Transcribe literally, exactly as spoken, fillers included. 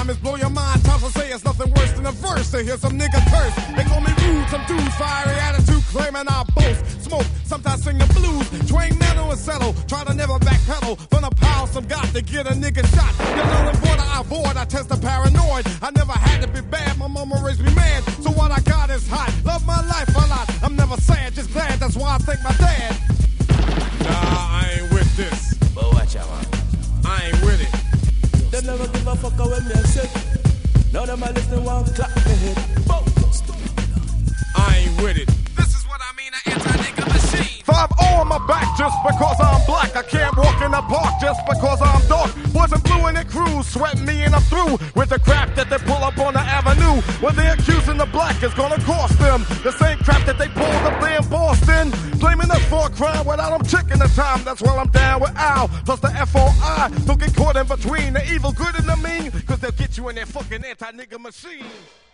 rhyme is blow your mind. Times I say it's nothing worse than a verse to hear some nigga curse. They call me rude, some dudes fiery attitude claiming I boast. Smoke, sometimes sing the blues. Train metal and settle, try to never backpedal. From the power some got to get a nigga shot. The null and void I avoid, I test the paranoid. I never had to be bad, my mama raised me mad. So what I got is hot, love my life a lot. I'm never sad, just glad, that's why I thank my dad. Nah, I ain't with this. But watch out, man. I ain't with it. They never give a fuck when me say. Now them a listen one clap me head. Boom. I ain't with it. This is what I mean, an anti-nigga machine. five oh on my back just because I'm black. I can't walk in the park just because I'm dark. Boys in blue and their crews sweating me and I'm through with the crap that they pull up on the avenue. When they're accusing the black, it's gonna cost them the same crap that they pulled up there in Boston. Blaming us for a crime without them checking the time. That's why I'm down with Al. Plus the F O I. Don't get caught in between the evil, good, and the mean. Cause they'll get you in their fucking anti-nigga machine.